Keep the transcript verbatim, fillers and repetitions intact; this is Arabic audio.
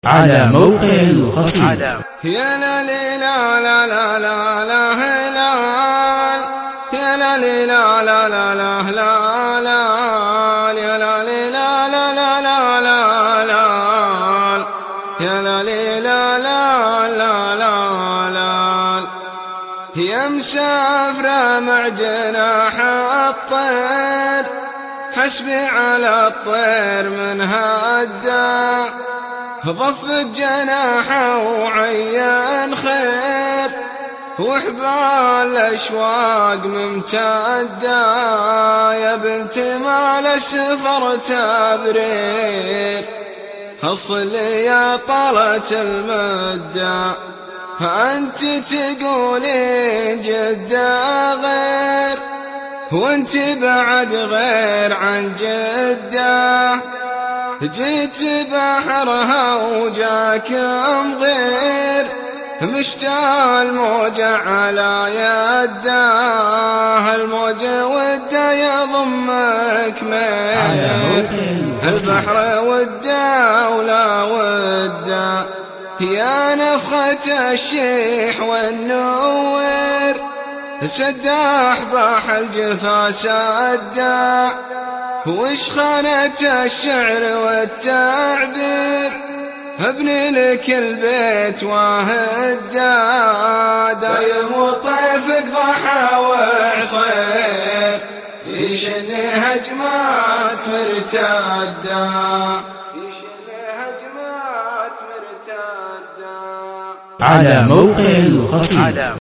على موقع القصيد. يا لا لا لا لا لا لا هلال، يا لا لا لا لا لا لا لا، يا لا لا لا لا لا لا لا، يا لا لا لا لا لا لا، يا مسافرة مع جناح الطير، حسبي على الطير من هدا، ضفت جناحه وعين خير، وحبال الأشواق ممتدة، يا بنت مال السفر تبرير، خصلي يا طلة المدة، أنت تقولين جدة غير، وانت بعد غير عن جدة، جيت بحرها وجاك مغير، مشتاق الموجة على يده، الموجة وده يضمك مير، البحر وده ولا وده، يا نفخة الشيح والنوير، سداح باح الجفا سدا، وش خانة الشعر والتعبير، ابني لك البيت واهدا، دايم وطيفك ضحى وعصير، يشن هجمات مرتدة، يشن هجمات مرتدة. على موقع القصيد.